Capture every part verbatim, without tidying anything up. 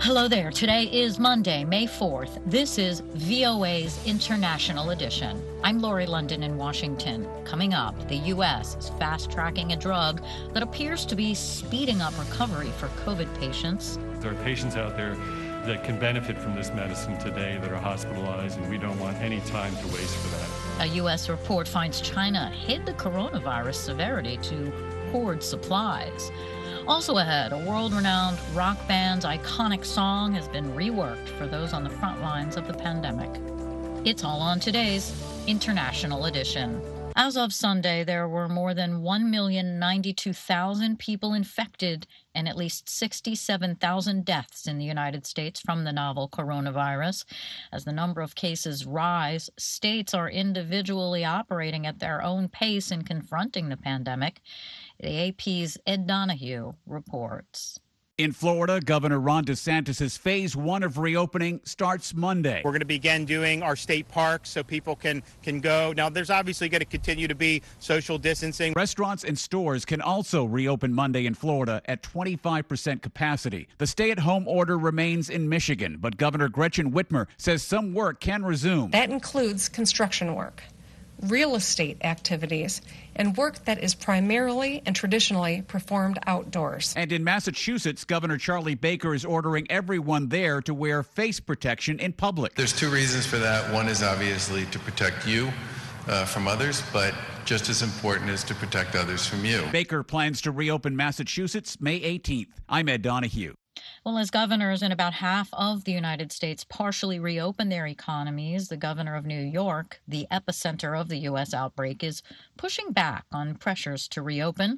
Hello there. Today is Monday, May fourth. This is V O A's International Edition. I'm Lori London in Washington. Coming up, the U S is fast-tracking a drug that appears to be speeding up recovery for COVID patients. There are patients out there that can benefit from this medicine today that are hospitalized, and we don't want any time to waste for that. A U S report finds China hid the coronavirus severity to hoard supplies. Also ahead, a world-renowned rock band's iconic song has been reworked for those on the front lines of the pandemic. It's all on today's International Edition. As of Sunday, there were more than one million ninety-two thousand people infected and at least sixty-seven thousand deaths in the United States from the novel coronavirus. As the number of cases rise, states are individually operating at their own pace in confronting the pandemic. The A P's Ed Donahue reports. In Florida, Governor Ron DeSantis' phase one of reopening starts Monday. We're going to begin doing our state parks so people can, can go. Now, there's obviously going to continue to be social distancing. Restaurants and stores can also reopen Monday in Florida at twenty-five percent capacity. The stay-at-home order remains in Michigan, but Governor Gretchen Whitmer says some work can resume. That includes construction work, real estate activities, and work that is primarily and traditionally performed outdoors. And in Massachusetts, Governor Charlie Baker is ordering everyone there to wear face protection in public. There's two reasons for that. One is obviously to protect you uh, from others, but just as important is to protect others from you. Baker plans to reopen Massachusetts May eighteenth. I'm Ed Donahue. Well, as governors in about half of the United States partially reopen their economies, the governor of New York, the epicenter of the U S outbreak, is pushing back on pressures to reopen.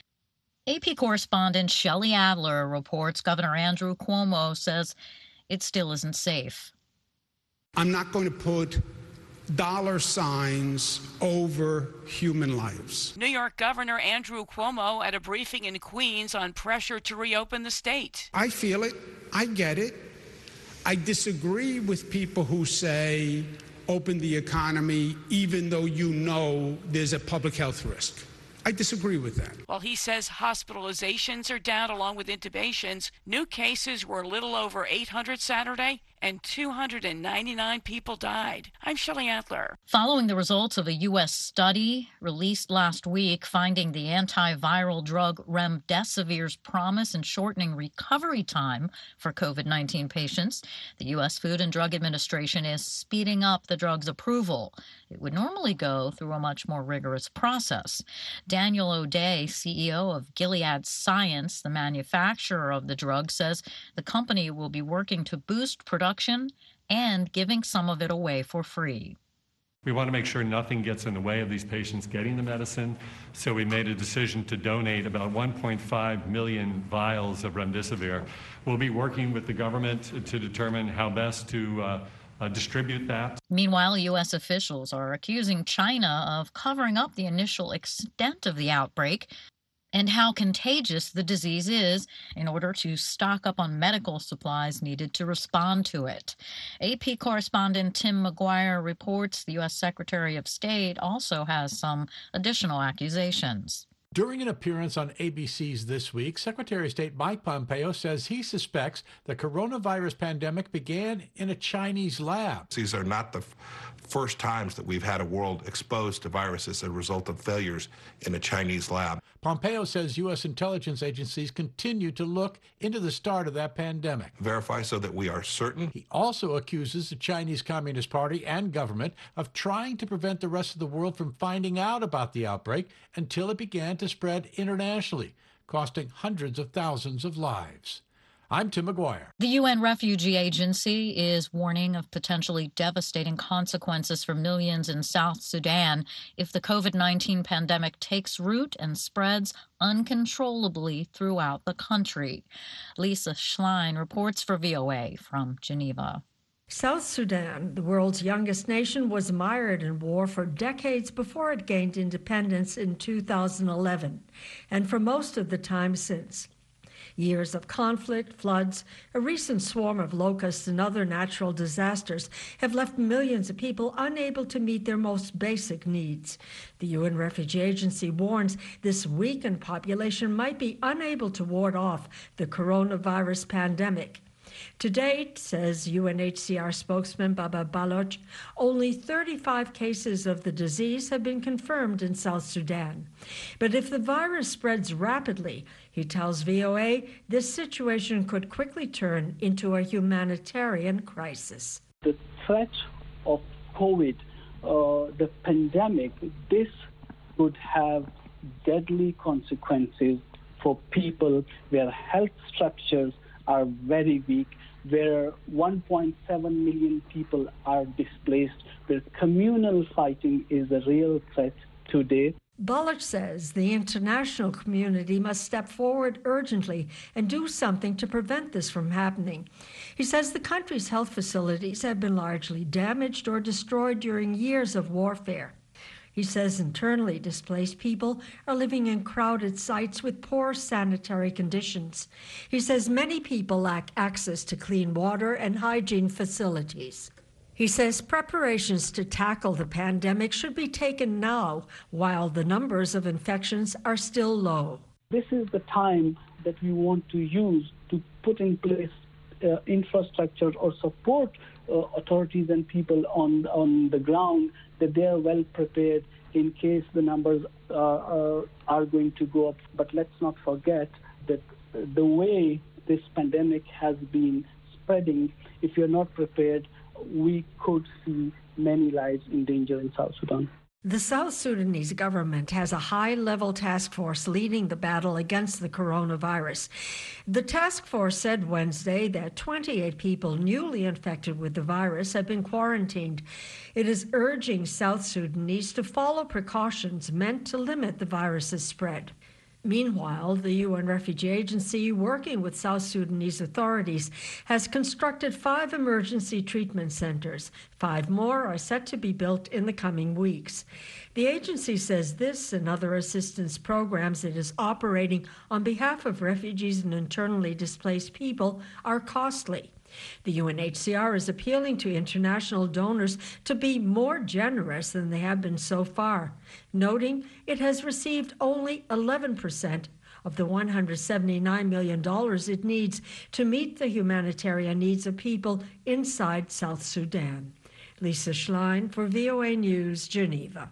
A P correspondent Shelley Adler reports Governor Andrew Cuomo says it still isn't safe. I'm not going to put dollar signs over human lives. New York Governor Andrew Cuomo at a briefing in Queens on pressure to reopen the state. I feel it. I get it. I disagree with people who say open the economy even though you know there's a public health risk. I disagree with that. While he says hospitalizations are down along with intubations, new cases were a little over eight hundred Saturday, and two hundred ninety-nine people died. I'm Shelley Adler. Following the results of a U S study released last week finding the antiviral drug remdesivir's promise in shortening recovery time for COVID nineteen patients, the U S Food and Drug Administration is speeding up the drug's approval. It would normally go through a much more rigorous process. Daniel O'Day, C E O of Gilead Science, the manufacturer of the drug, says the company will be working to boost production and giving some of it away for free. We want to make sure nothing gets in the way of these patients getting the medicine, so we made a decision to donate about one point five million vials of remdesivir. We'll be working with the government to determine how best to uh, uh, distribute that. Meanwhile, U S officials are accusing China of covering up the initial extent of the outbreak and how contagious the disease is in order to stock up on medical supplies needed to respond to it. A P correspondent Tim McGuire reports the U S Secretary of State also has some additional accusations. During an appearance on A B C's This Week, Secretary of State Mike Pompeo says he suspects the coronavirus pandemic began in a Chinese lab. These are not the f- first times that we've had a world exposed to viruses as a result of failures in a Chinese lab. Pompeo says U S intelligence agencies continue to look into the start of that pandemic. Verify so that we are certain. He also accuses the Chinese Communist Party and government of trying to prevent the rest of the world from finding out about the outbreak until it began to spread internationally, costing hundreds of thousands of lives. I'm Tim McGuire. The U N Refugee Agency is warning of potentially devastating consequences for millions in South Sudan if the COVID nineteen pandemic takes root and spreads uncontrollably throughout the country. Lisa Schlein reports for V O A from Geneva. South Sudan, the world's youngest nation, was mired in war for decades before it gained independence in two thousand eleven, and for most of the time since. Years of conflict, floods, a recent swarm of locusts and other natural disasters have left millions of people unable to meet their most basic needs. The U N Refugee Agency warns this weakened population might be unable to ward off the coronavirus pandemic. To date, says U N H C R spokesman Baba Baloch, only thirty-five cases of the disease have been confirmed in South Sudan. But if the virus spreads rapidly, he tells V O A, this situation could quickly turn into a humanitarian crisis. The threat of COVID, uh, the pandemic, this could have deadly consequences for people where health structures are very weak, where one point seven million people are displaced, where communal fighting is a real threat today. Baloch says the international community must step forward urgently and do something to prevent this from happening. He says the country's health facilities have been largely damaged or destroyed during years of warfare. He says internally displaced people are living in crowded sites with poor sanitary conditions. He says many people lack access to clean water and hygiene facilities. He says preparations to tackle the pandemic should be taken now while the numbers of infections are still low. This is the time that we want to use to put in place uh, infrastructure or support uh, authorities and people on, on the ground, that they are well prepared in case the numbers uh, uh, are going to go up. But let's not forget that the way this pandemic has been spreading, if you're not prepared, we could see many lives in danger in South Sudan. The South Sudanese government has a high-level task force leading the battle against the coronavirus. The task force said Wednesday that twenty-eight people newly infected with the virus have been quarantined. It is urging South Sudanese to follow precautions meant to limit the virus's spread. Meanwhile, the U N Refugee Agency, working with South Sudanese authorities, has constructed five emergency treatment centers. Five more are set to be built in the coming weeks. The agency says this and other assistance programs it is operating on behalf of refugees and internally displaced people are costly. The U N H C R is appealing to international donors to be more generous than they have been so far, noting it has received only eleven percent of the one hundred seventy-nine million dollars it needs to meet the humanitarian needs of people inside South Sudan. Lisa Schlein for V O A News, Geneva.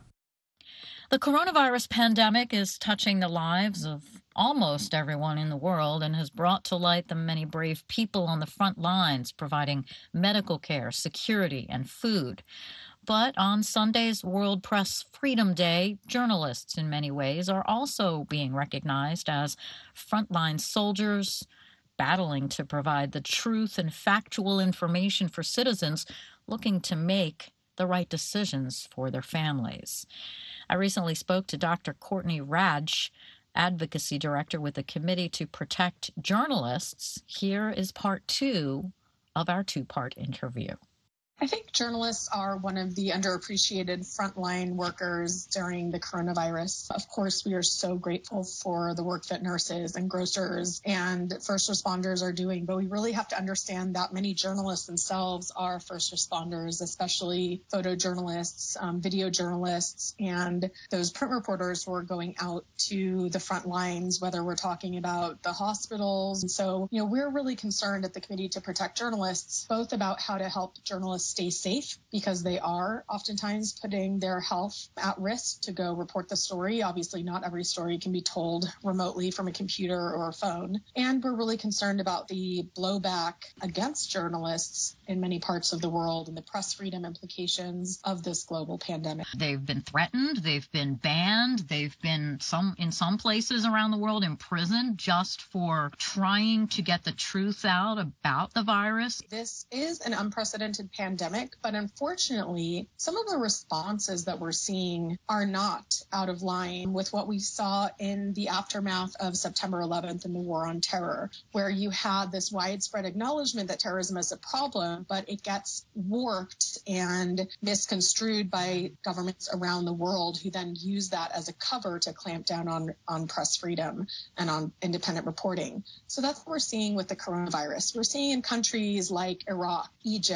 The coronavirus pandemic is touching the lives of almost everyone in the world and has brought to light the many brave people on the front lines providing medical care, security, and food. But on Sunday's World Press Freedom Day, journalists in many ways are also being recognized as frontline soldiers, battling to provide the truth and factual information for citizens looking to make the right decisions for their families. I recently spoke to Doctor Courtney Radsch, Advocacy Director with the Committee to Protect Journalists. Here is part two of our two-part interview. I think journalists are one of the underappreciated frontline workers during the coronavirus. Of course, we are so grateful for the work that nurses and grocers and first responders are doing, but we really have to understand that many journalists themselves are first responders, especially photojournalists, um, video journalists, and those print reporters who are going out to the front lines, whether we're talking about the hospitals. And so, you know, we're really concerned at the Committee to Protect Journalists, both about how to help journalists stay safe, because they are oftentimes putting their health at risk to go report the story. Obviously, not every story can be told remotely from a computer or a phone. And we're really concerned about the blowback against journalists in many parts of the world and the press freedom implications of this global pandemic. They've been threatened, they've been banned, they've been some in some places around the world imprisoned just for trying to get the truth out about the virus. This is an unprecedented pandemic. Pandemic, but unfortunately, some of the responses that we're seeing are not out of line with what we saw in the aftermath of September eleventh and the war on terror, where you had this widespread acknowledgement that terrorism is a problem, but it gets warped and misconstrued by governments around the world who then use that as a cover to clamp down on, on press freedom and on independent reporting. So that's what we're seeing with the coronavirus. We're seeing in countries like Iraq, Egypt,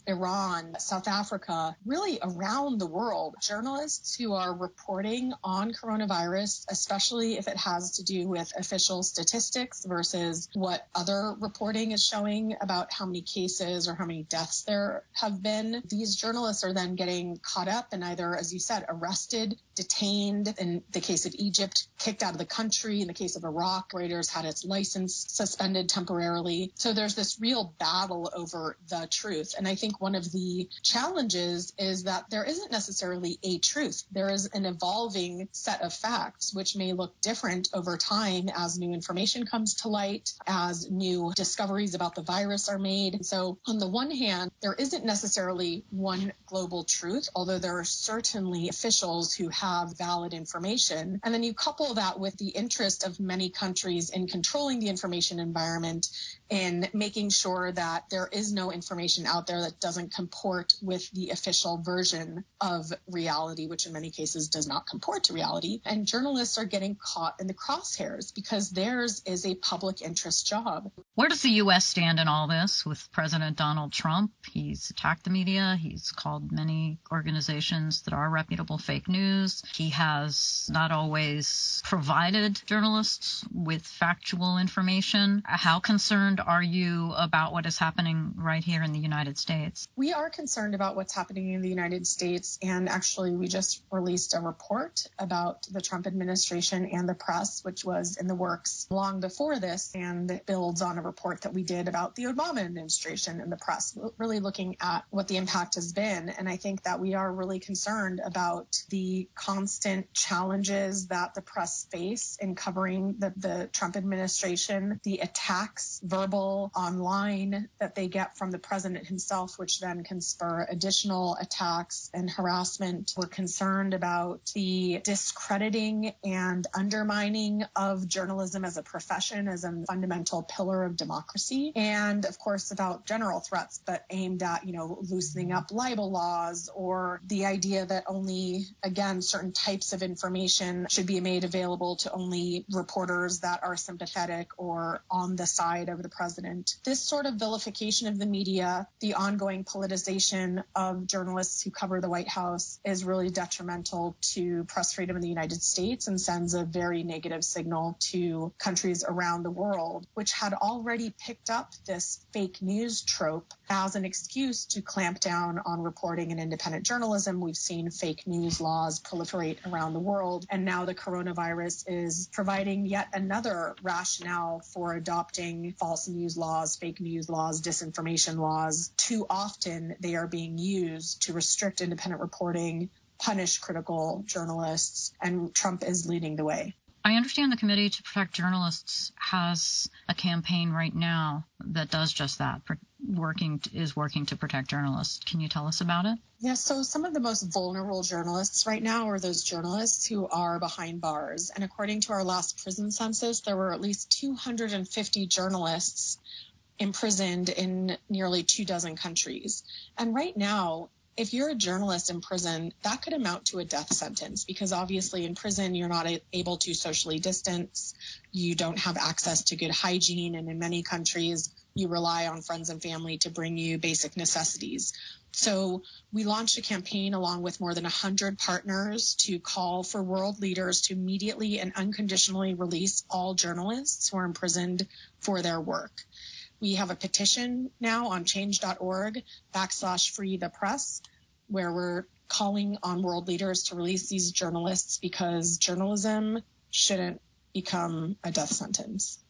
Iran, South Africa, really around the world, journalists who are reporting on coronavirus, especially if it has to do with official statistics versus what other reporting is showing about how many cases or how many deaths there have been. These journalists are then getting caught up and either, as you said, arrested, detained. In the case of Egypt, kicked out of the country. In the case of Iraq, Reuters had its license suspended temporarily. So there's this real battle over the truth. And I think one of the challenges is that there isn't necessarily a truth. There is an evolving set of facts, which may look different over time as new information comes to light, as new discoveries about the virus are made. And so on the one hand, there isn't necessarily one global truth, although there are certainly officials who have valid information. And then you couple that with the interest of many countries in controlling the information environment, in making sure that there is no information out there that doesn't comport with the official version of reality, which in many cases does not comport to reality. And journalists are getting caught in the crosshairs because theirs is a public interest job. Where does the U S stand in all this with President Donald Trump? He's attacked the media. He's called many organizations that are reputable fake news. He has not always provided journalists with factual information. How concerned are you about what is happening right here in the United States? We are concerned about what's happening in the United States. And actually, we just released a report about the Trump administration and the press, which was in the works long before this, and it builds on a report that we did about the Obama administration and the press, really looking at what the impact has been. And I think that we are really concerned about the constant challenges that the press face in covering the, the Trump administration, the attacks, verbal, online, that they get from the president himself, which then can spur additional attacks and harassment. We're concerned about the discrediting and undermining of journalism as a profession, as a fundamental pillar of democracy, and of course about general threats, but aimed at, you know, loosening up libel laws, or the idea that only, again, certain types of information should be made available to only reporters that are sympathetic or on the side of the president. This sort of vilification of the media, the ongoing politicization of journalists who cover the White House, is really detrimental to press freedom in the United States and sends a very negative signal to countries around the world, which had already picked up this fake news trope as an excuse to clamp down on reporting and independent journalism. We've seen fake news laws proliferate around the world, and now the coronavirus is providing yet another rationale for adopting false news laws, fake news laws, disinformation laws. Too often they are being used to restrict independent reporting, punish critical journalists, and Trump is leading the way. I understand the Committee to Protect Journalists has a campaign right now that does just that, working is working to protect journalists. Can you tell us about it? Yeah, so some of the most vulnerable journalists right now are those journalists who are behind bars. And according to our last prison census, there were at least two hundred fifty journalists imprisoned in nearly two dozen countries. And right now, if you're a journalist in prison, that could amount to a death sentence, because obviously in prison, you're not able to socially distance. You don't have access to good hygiene. And in many countries, you rely on friends and family to bring you basic necessities. So we launched a campaign along with more than one hundred partners to call for world leaders to immediately and unconditionally release all journalists who are imprisoned for their work. We have a petition now on change.org backslash free the press, where we're calling on world leaders to release these journalists because journalism shouldn't become a death sentence.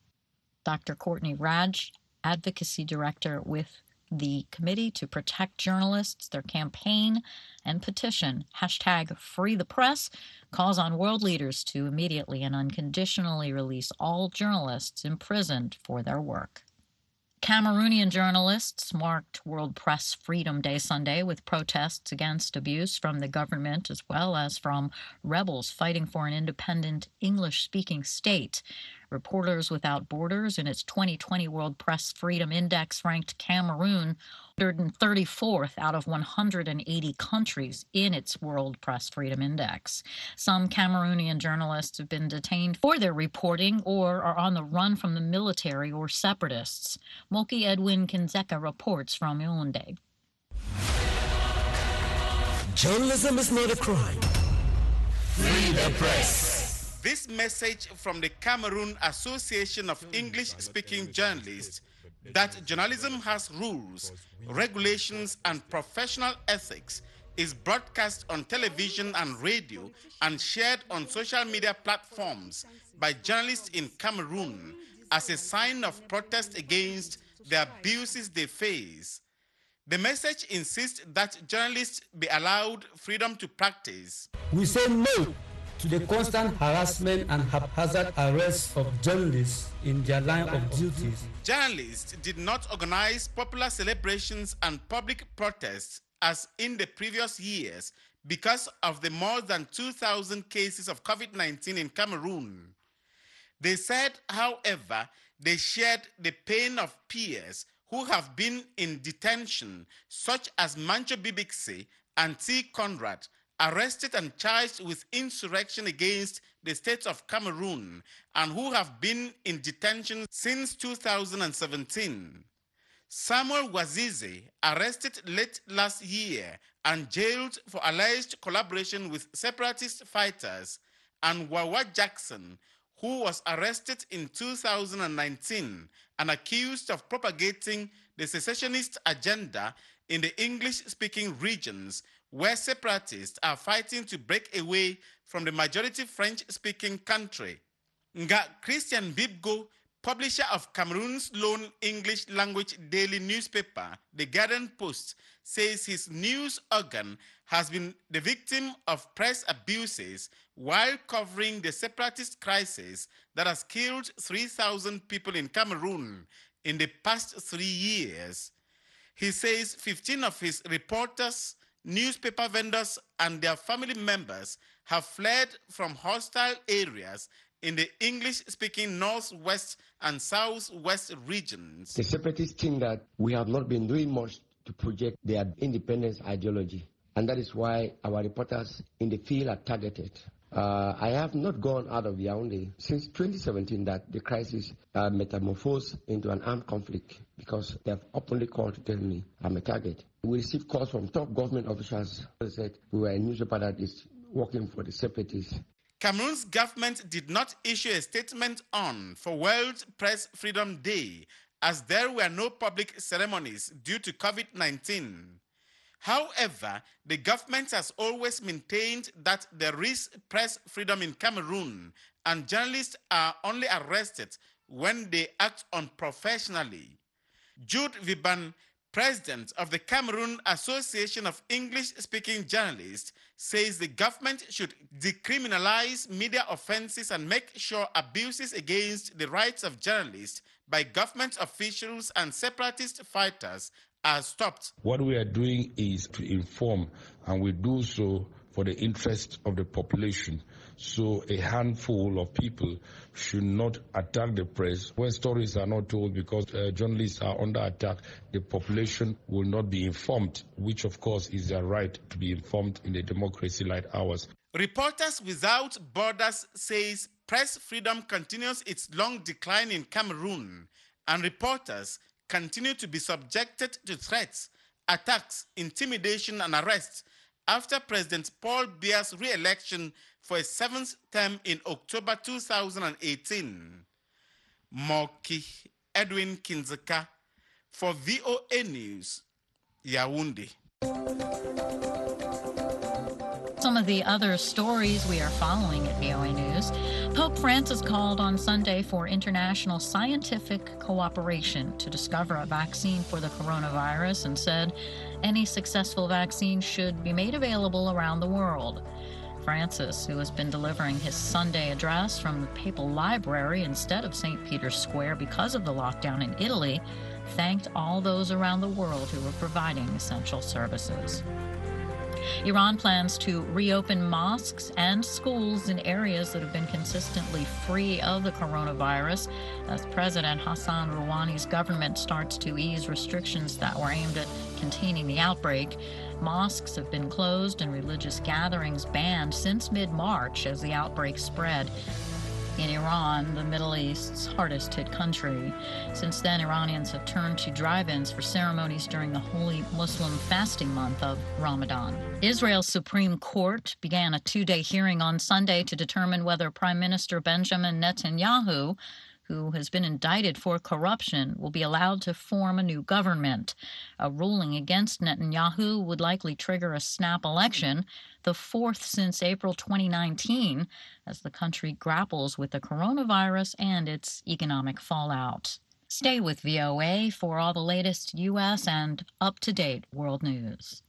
Doctor Courtney Radsch, Advocacy Director with the Committee to Protect Journalists, their campaign and petition, hashtag Free the Press, calls on world leaders to immediately and unconditionally release all journalists imprisoned for their work. Cameroonian journalists marked World Press Freedom Day Sunday with protests against abuse from the government as well as from rebels fighting for an independent English-speaking state. Reporters Without Borders in its twenty twenty World Press Freedom Index ranked Cameroon one hundred thirty-fourth out of one hundred eighty countries in its World Press Freedom Index. Some Cameroonian journalists have been detained for their reporting or are on the run from the military or separatists. Moki Edwin Kinzeka reports from Yaoundé. Journalism is not a crime. Free the press. This message from the Cameroon Association of English-Speaking Journalists that journalism has rules, regulations, and professional ethics is broadcast on television and radio and shared on social media platforms by journalists in Cameroon as a sign of protest against the abuses they face. The message insists that journalists be allowed freedom to practice. We say no to the constant harassment and haphazard arrests of journalists in their line of duties. Journalists did not organize popular celebrations and public protests as in the previous years because of the more than two thousand cases of COVID nineteen in Cameroon. They said, however, they shared the pain of peers who have been in detention, such as Mancho Bibixi and T. Conrad, arrested and charged with insurrection against the state of Cameroon, and who have been in detention since two thousand seventeen. Samuel Wazizi, arrested late last year and jailed for alleged collaboration with separatist fighters, and Wawa Jackson, who was arrested in two thousand nineteen and accused of propagating the secessionist agenda in the English-speaking regions where separatists are fighting to break away from the majority French-speaking country. Nga Christian Bibgo, publisher of Cameroon's lone English language daily newspaper, The Garden Post, says his news organ has been the victim of press abuses while covering the separatist crisis that has killed three thousand people in Cameroon in the past three years. He says fifteen of his reporters, newspaper vendors, and their family members have fled from hostile areas in the English-speaking northwest and southwest regions. The separatists think that we have not been doing much to project their independence ideology, and that is why our reporters in the field are targeted. Uh, I have not gone out of Yaoundé since twenty seventeen that the crisis uh, metamorphosed into an armed conflict, because they have openly called to tell me I'm a target. We received calls from top government officials who said we were a newspaper that is working for the separatists. Cameroon's government did not issue a statement on for World Press Freedom Day, as there were no public ceremonies due to COVID nineteen. However, the government has always maintained that there is press freedom in Cameroon, and journalists are only arrested when they act unprofessionally. Jude Viban, president of the Cameroon Association of English-Speaking Journalists, says the government should decriminalize media offenses and make sure abuses against the rights of journalists by government officials and separatist fighters are stopped. What we are doing is to inform, and we do so for the interest of the population. So a handful of people should not attack the press. When stories are not told because uh, journalists are under attack, the population will not be informed, which of course is their right to be informed in the democracy like ours. Reporters Without Borders says press freedom continues its long decline in Cameroon, and reporters continue to be subjected to threats, attacks, intimidation, and arrests after President Paul Biya's re-election for a seventh term in October two thousand eighteen. Moki Edwin Kinzeka for V O A News, Yaoundé. Some of the other stories we are following at V O A News. Pope Francis called on Sunday for international scientific cooperation to discover a vaccine for the coronavirus and said any successful vaccine should be made available around the world. Francis, who has been delivering his Sunday address from the Papal Library instead of Saint Peter's Square because of the lockdown in Italy, thanked all those around the world who were providing essential services. Iran plans to reopen mosques and schools in areas that have been consistently free of the coronavirus as President Hassan Rouhani's government starts to ease restrictions that were aimed at containing the outbreak. Mosques have been closed and religious gatherings banned since mid-March as the outbreak spread. in Iran, the Middle East's hardest hit country. Since then, Iranians have turned to drive-ins for ceremonies during the holy Muslim fasting month of Ramadan. Israel's Supreme Court began a two-day hearing on Sunday to determine whether Prime Minister Benjamin Netanyahu, who has been indicted for corruption, will be allowed to form a new government. A ruling against Netanyahu would likely trigger a snap election, the fourth since April twenty nineteen, as the country grapples with the coronavirus and its economic fallout. Stay with V O A for all the latest U S and up-to-date world news.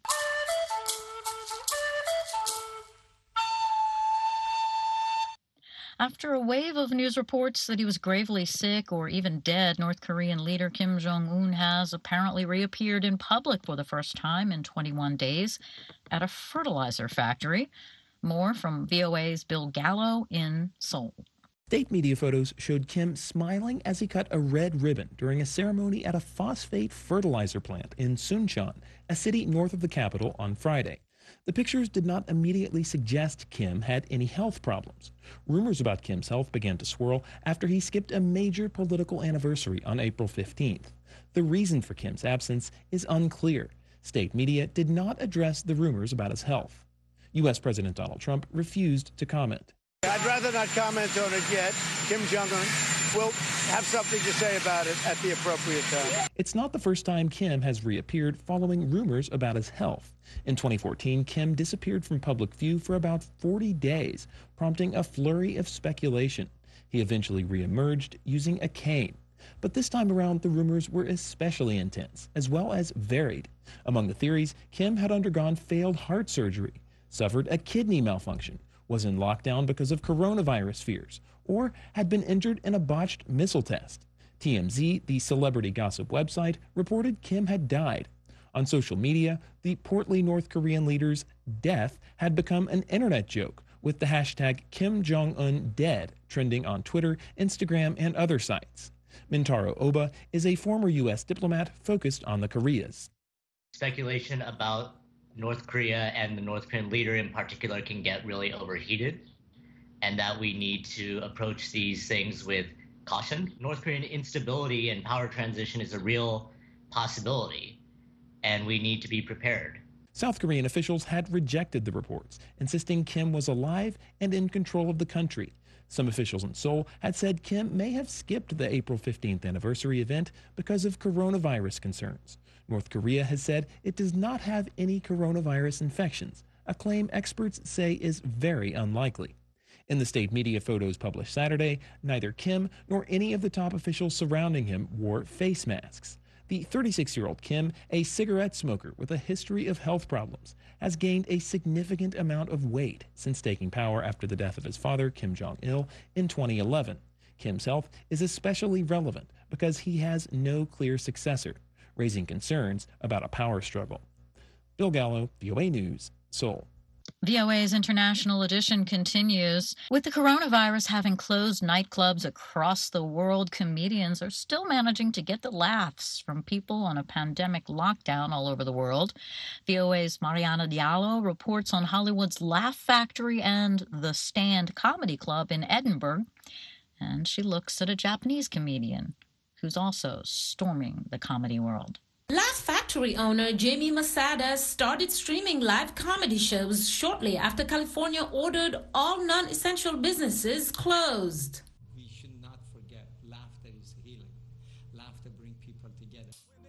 After a wave of news reports that he was gravely sick or even dead, North Korean leader Kim Jong-un has apparently reappeared in public for the first time in twenty-one days at a fertilizer factory. More from V O A's Bill Gallo in Seoul. State media photos showed Kim smiling as he cut a red ribbon during a ceremony at a phosphate fertilizer plant in Suncheon, a city north of the capital, on Friday. The pictures did not immediately suggest Kim had any health problems. Rumors about Kim's health began to swirl after he skipped a major political anniversary on April fifteenth. The reason for Kim's absence is unclear. State media did not address the rumors about his health. U S President Donald Trump refused to comment. I'd rather not comment on it yet. Kim Jong-un will have something to say about it at the appropriate time. It's not the first time Kim has reappeared following rumors about his health. In twenty fourteen, Kim disappeared from public view for about forty days, prompting a flurry of speculation. He eventually reemerged using a cane. But this time around, the rumors were especially intense, as well as varied. Among the theories, Kim had undergone failed heart surgery, suffered a kidney malfunction, was in lockdown because of coronavirus fears, or had been injured in a botched missile test. T M Z, the celebrity gossip website, reported Kim had died. On social media, the portly North Korean leader's death had become an internet joke, with the hashtag Kim Jong-un dead trending on Twitter, Instagram, and other sites. Mintaro Oba is a former U S diplomat focused on the Koreas. Speculation about North Korea and the North Korean leader in particular can get really overheated, and that we need to approach these things with caution. North Korean instability and power transition is a real possibility, and we need to be prepared. South Korean officials had rejected the reports, insisting Kim was alive and in control of the country. Some officials in Seoul had said Kim may have skipped the April fifteenth anniversary event because of coronavirus concerns. North Korea has said it does not have any coronavirus infections, a claim experts say is very unlikely. In the state media photos published Saturday, neither Kim nor any of the top officials surrounding him wore face masks. The thirty-six-year-old Kim, a cigarette smoker with a history of health problems, has gained a significant amount of weight since taking power after the death of his father, Kim Jong-il, in twenty eleven. Kim's health is especially relevant because he has no clear successor, raising concerns about a power struggle. Bill Gallo, V O A News, Seoul. V O A's International Edition continues. With the coronavirus having closed nightclubs across the world, comedians are still managing to get the laughs from people on a pandemic lockdown all over the world. V O A's Mariana Diallo reports on Hollywood's Laugh Factory and The Stand Comedy Club in Edinburgh, and she looks at a Japanese comedian who's also storming the comedy world. Laugh Factory owner Jamie Masada started streaming live comedy shows shortly after California ordered all non-essential businesses closed. We should not forget laughter is healing. Laughter brings people together.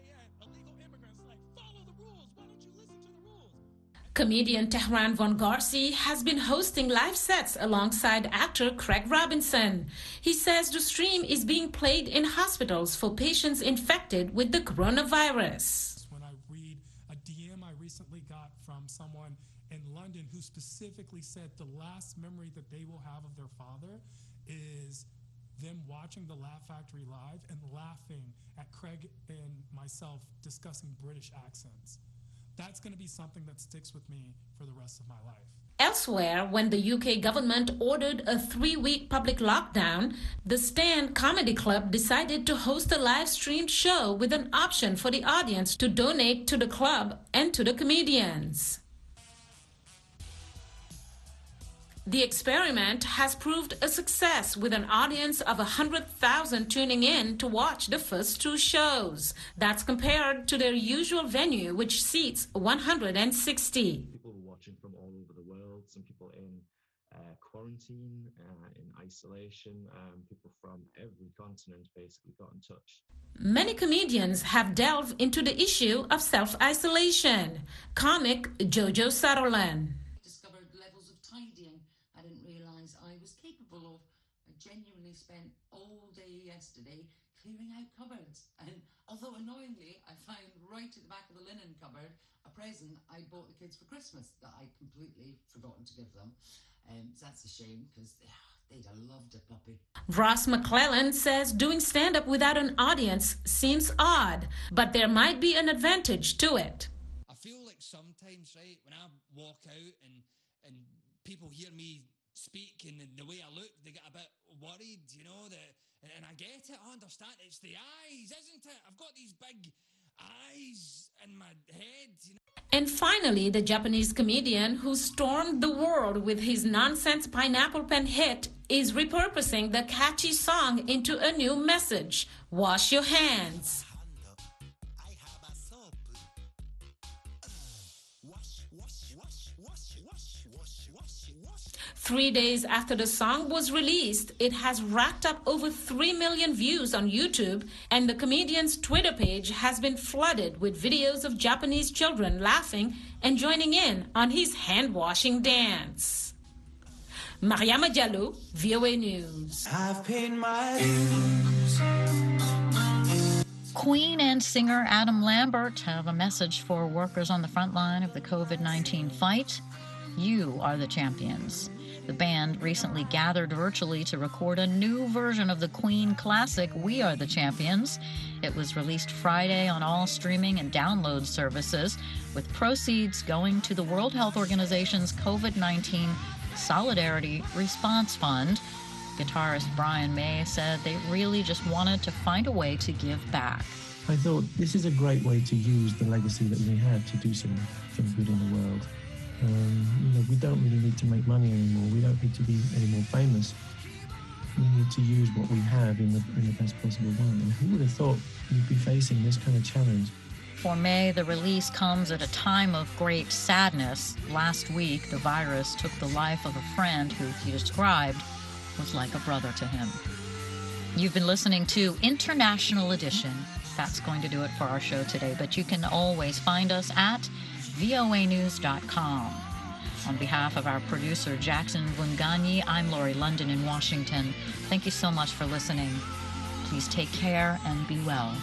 Comedian Tehran Von Garci has been hosting live sets alongside actor Craig Robinson. He says the stream is being played in hospitals for patients infected with the coronavirus. When I read a D M I recently got from someone in London who specifically said the last memory that they will have of their father is them watching the Laugh Factory live and laughing at Craig and myself discussing British accents. That's going to be something that sticks with me for the rest of my life. Elsewhere, when the U K government ordered a three-week public lockdown, the Stand Comedy Club decided to host a live-streamed show with an option for the audience to donate to the club and to the comedians. The experiment has proved a success with an audience of one hundred thousand tuning in to watch the first two shows. That's compared to their usual venue, which seats one hundred sixty. People watching from all over the world, some people in uh, quarantine, uh, in isolation, um, people from every continent basically got in touch. Many comedians have delved into the issue of self-isolation. Comic Jojo Sutherland. Discovered levels of tidying I didn't realise I was capable of. I genuinely spent all day yesterday clearing out cupboards. And although annoyingly, I found right at the back of the linen cupboard a present I bought the kids for Christmas that I'd completely forgotten to give them. Um, so that's a shame because they'd have loved a puppy. Ross McClellan says doing stand-up without an audience seems odd, but there might be an advantage to it. I feel like sometimes, right, when I walk out and, and people hear me speak and the way I look, they get a bit worried, you know, that, and I get it, I understand, it's the eyes, isn't it? I've got these big eyes in my head, you know. And finally, the Japanese comedian who stormed the world with his nonsense pineapple pen hit is repurposing the catchy song into a new message. Wash your hands. Three days after the song was released, it has racked up over three million views on YouTube, and the comedian's Twitter page has been flooded with videos of Japanese children laughing and joining in on his hand-washing dance. Mariama Diallo, V O A News. I've paid my dues. Queen and singer Adam Lambert have a message for workers on the front line of the COVID nineteen fight. You are the champions. The band recently gathered virtually to record a new version of the Queen classic, We Are the Champions. It was released Friday on all streaming and download services, with proceeds going to the World Health Organization's COVID nineteen Solidarity Response Fund. Guitarist Brian May said they really just wanted to find a way to give back. I thought this is a great way to use the legacy that we had to do some, some good in the world. Um, you know, we don't really need to make money anymore. We don't need to be any more famous. We need to use what we have in the, in the best possible way. And who would have thought we'd be facing this kind of challenge? For May, the release comes at a time of great sadness. Last week, the virus took the life of a friend who he described was like a brother to him. You've been listening to International Edition. That's going to do it for our show today, but you can always find us at V O A news dot com. On behalf of our producer, Jackson Vunganyi, I'm Lori London in Washington. Thank you so much for listening. Please take care and be well.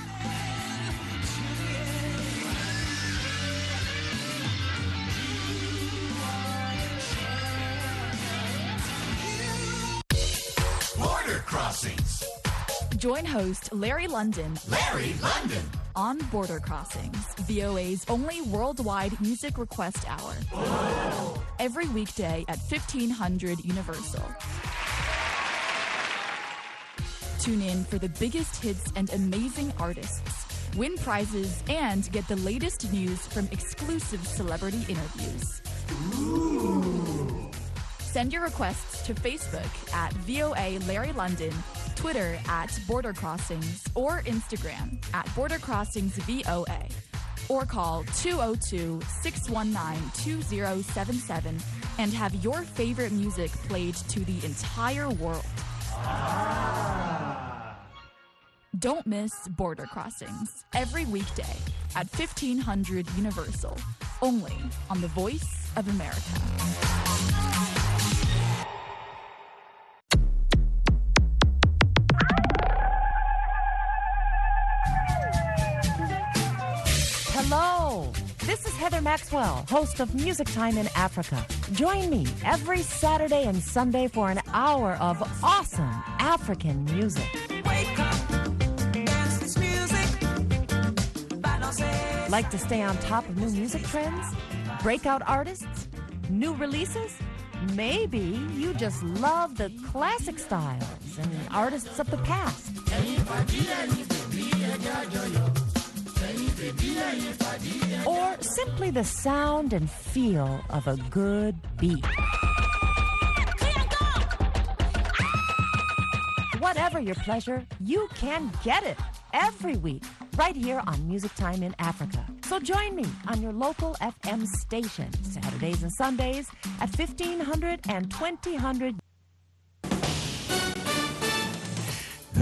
Border Crossings. Join host Larry London. Larry London. On Border Crossings, V O A's only worldwide music request hour. Whoa. Every weekday at fifteen hundred Universal. Tune in for the biggest hits and amazing artists. Win prizes and get the latest news from exclusive celebrity interviews. Ooh. Send your requests to Facebook at V O A Larry London, Twitter at Border Crossings, or Instagram at Border Crossings V O A. Or call two oh two, six one nine, two oh seven seven and have your favorite music played to the entire world. Ah. Don't miss Border Crossings every weekday at fifteen hundred Universal, only on the Voice of America. Hello, this is Heather Maxwell, host of Music Time in Africa. Join me every Saturday and Sunday for an hour of awesome African music. Wake up, dance this music. Like to stay on top of new music trends? Breakout artists? New releases? Maybe you just love the classic styles and artists of the past. Or simply the sound and feel of a good beat. for your pleasure, you can get it every week right here on Music Time in Africa. So join me on your local F M station Saturdays and Sundays at fifteen hundred and twenty hundred